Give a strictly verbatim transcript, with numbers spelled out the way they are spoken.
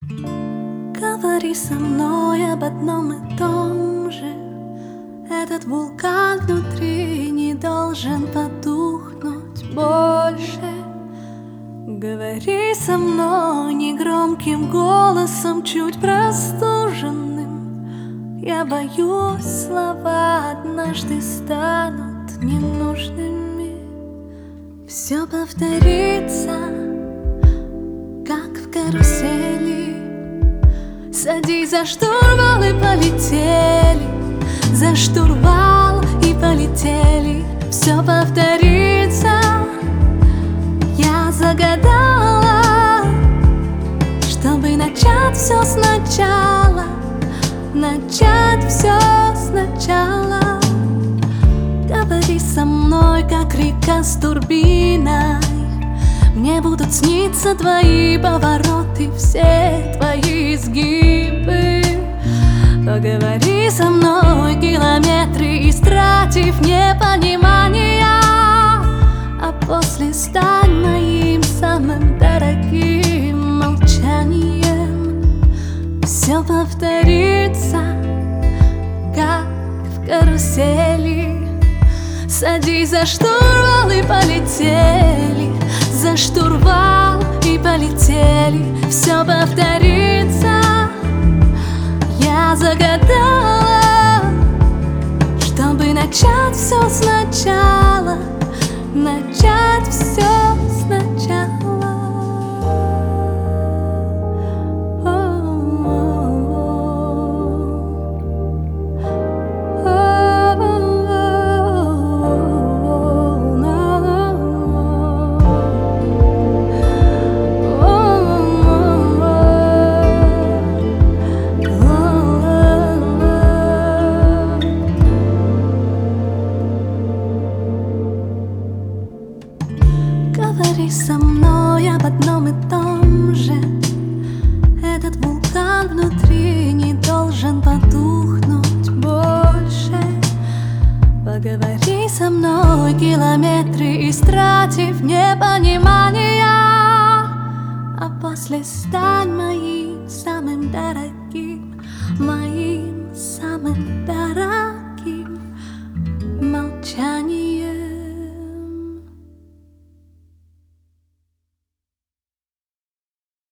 Говори со мной об одном и том же. Этот вулкан внутри не должен потухнуть больше. Говори со мной негромким голосом, чуть простуженным. Я боюсь, слова однажды станут ненужными. Все повторится, как в карусели. Садись за штурвал и полетели, за штурвал и полетели. Все повторится. Я загадала, чтобы начать все сначала, начать все сначала. Говори со мной, как река с турбиной. Мне будут сниться твои повороты, все твои изгибы. Поговори со мной километры, истратив непонимание, а после стань моим самым дорогим молчанием. Все повторится, как в карусели. Садись за штурвал и полетели, за штурвал и полетели. Все повторится. Я загадала, чтобы начать все сначала, начать все сначала. Говори со мной об одном и том же. Этот вулкан внутри не должен потухнуть больше. Поговори со мной километры, истратив непонимание, а после стань моим самым дорогим